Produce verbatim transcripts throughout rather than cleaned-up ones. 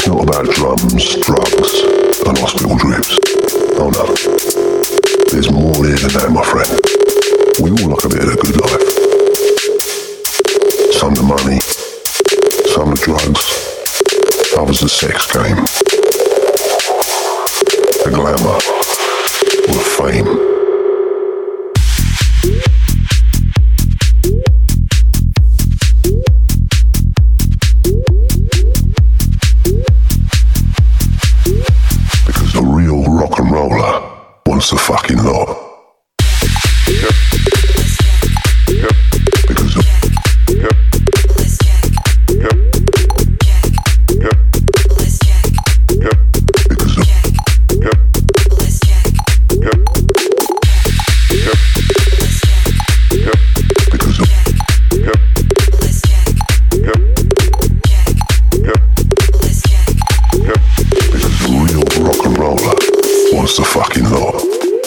It's not about drums, drugs, and hospital drips. Oh no. There's more here than that, my friend. We all like a bit of the good life. Some the money, some the drugs, others the sex game, the glamour, or the fame. Wants the fucking lot. Yep. Yep. Because of Yep. Yep. Yep. Yep. Because of Yep. Yep. Yep. Yep. Because of Yep. Yep. Yep. Yep. Because the real rock and roller wants the fucking lot.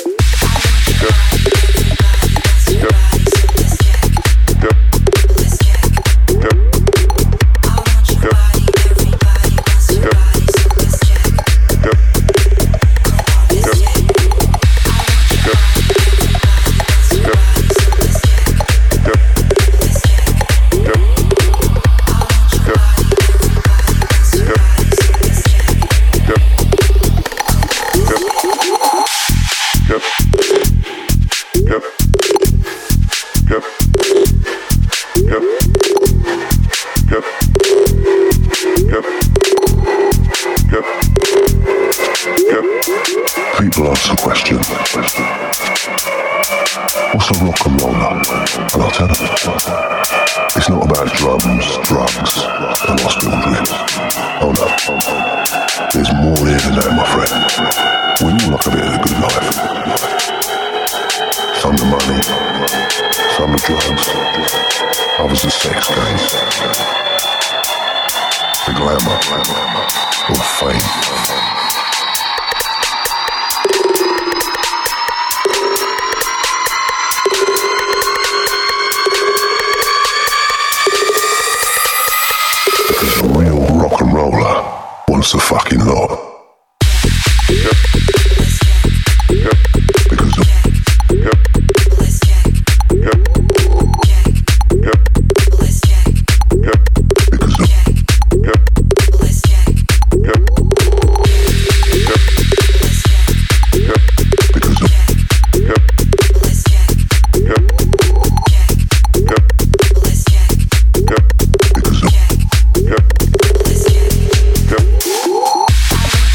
People ask the question, what's a rock and roller? And I'll tell them, it's not about drums, drugs, and hospital drips. Oh no, there's more here than that, my friend. We all like a bit of the good life. Some the money, some the drugs, others the sex game, the glamour, or the fame. Rock and roller wants the fucking lot. Yep. Yep. Because of Yep. Yep. Yep. Yep. Because of Yep. Yep. Yep. Yep. Because of Yep. Yep. Yep. Yep. Because of Yep.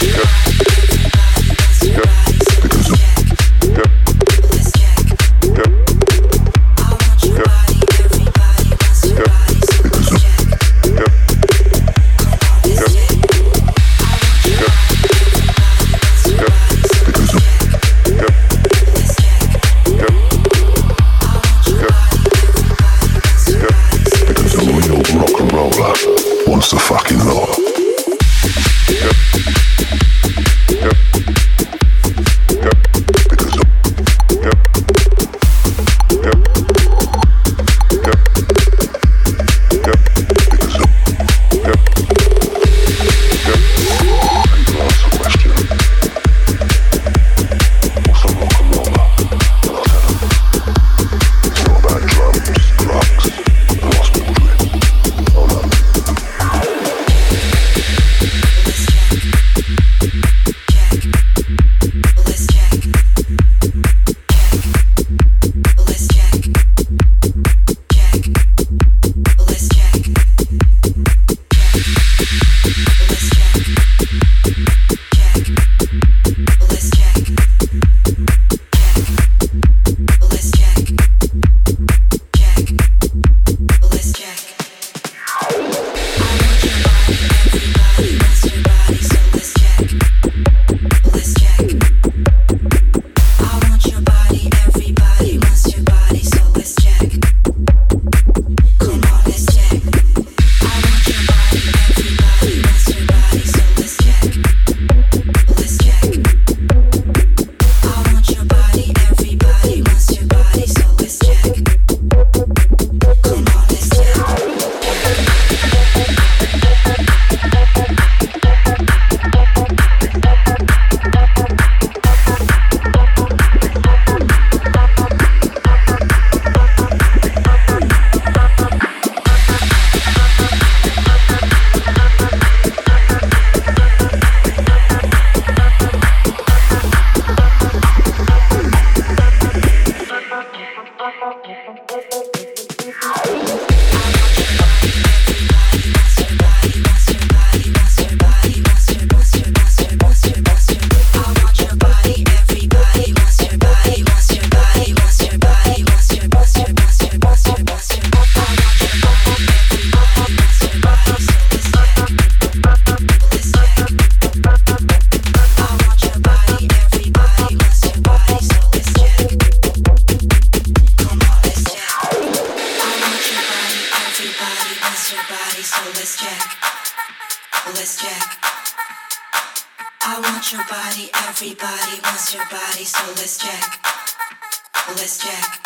I want your body, everybody wants your body, so let's check. Let's check.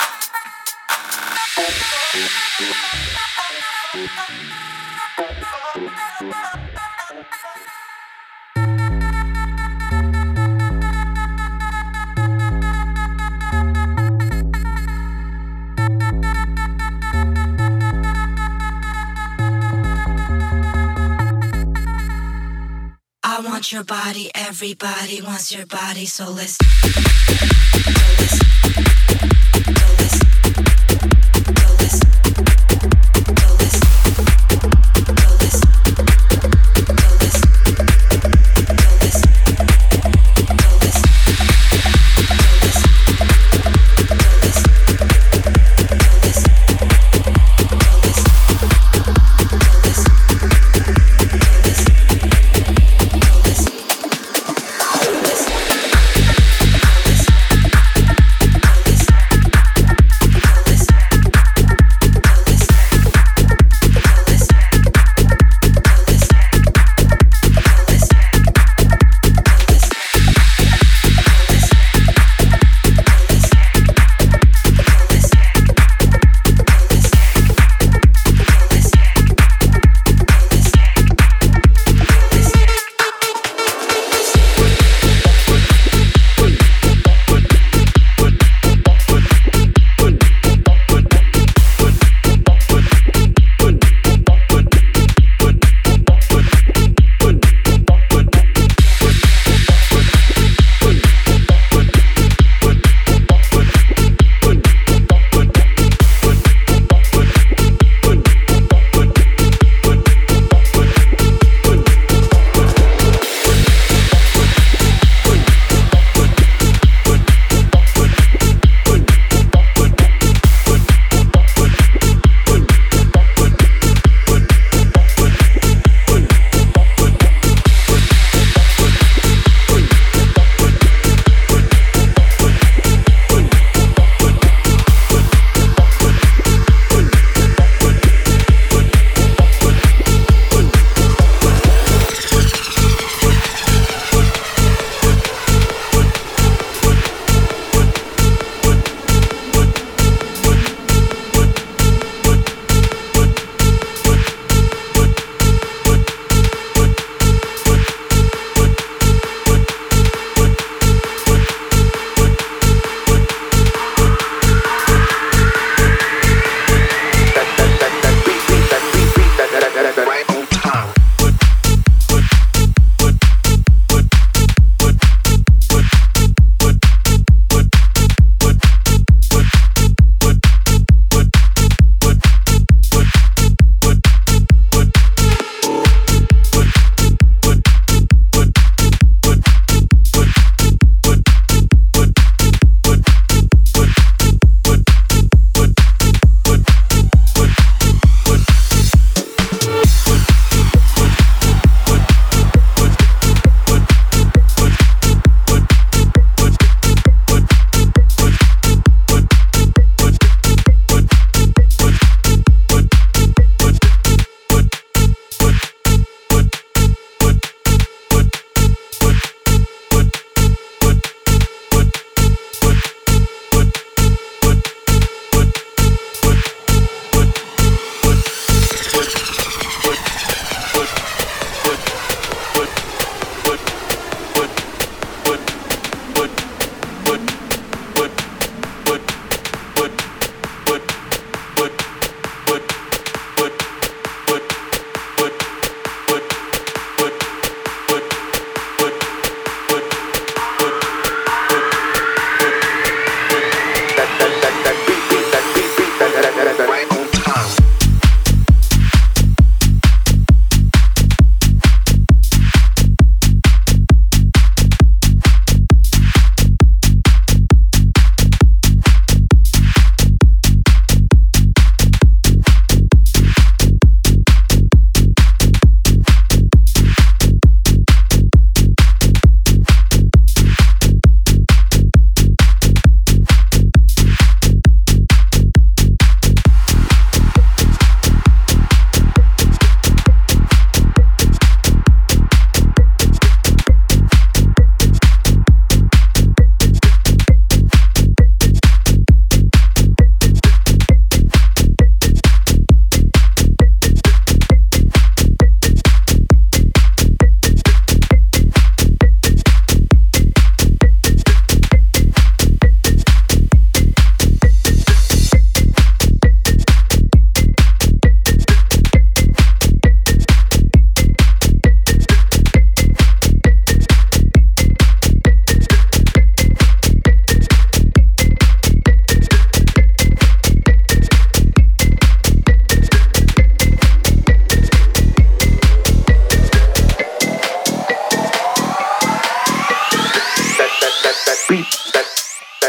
I want your body, everybody wants your body, so let's so let's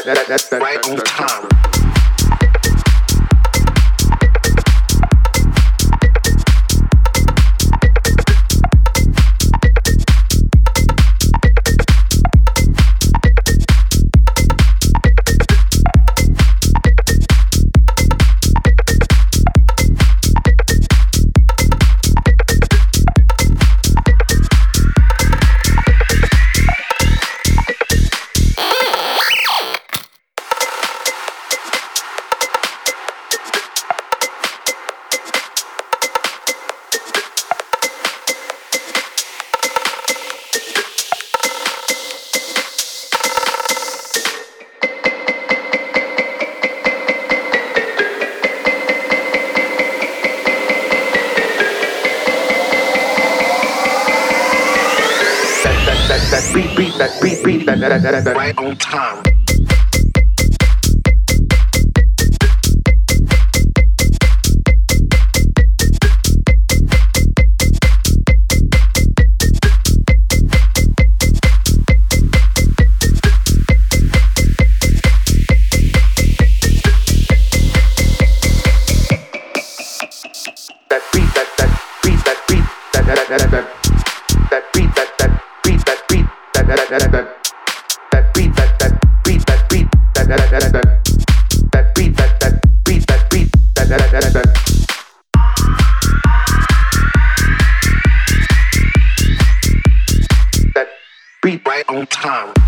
that, that, that, right on time. That beat, beat, that beat, beat, that, that, that, that, right on time. That beat, that, that beat, that beat, that, that, that, that, that, that beat, that, that beat, that beat, that, that, that, that, that beat, that, that beat, that beat, that, that, that, that, that beat, that, that beat, that beat, that, that, that, that, that. That beat right on time.